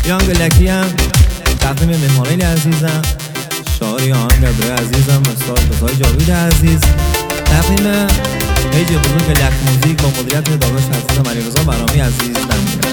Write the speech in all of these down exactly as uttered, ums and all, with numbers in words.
جان گلکی هم تقدیم مهمانین عزیزم، شاعری آهنگردار عزیزم استاد بزای جاوید عزیز، تقدیم پیج بزرگ لک موزیک با مدیریت داداش عزیزم علیرضا برامی عزیز دارم.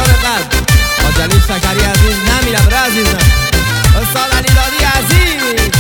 جلیل شکری عزیز نمیرم عزیزم استاد علی دادی عزیز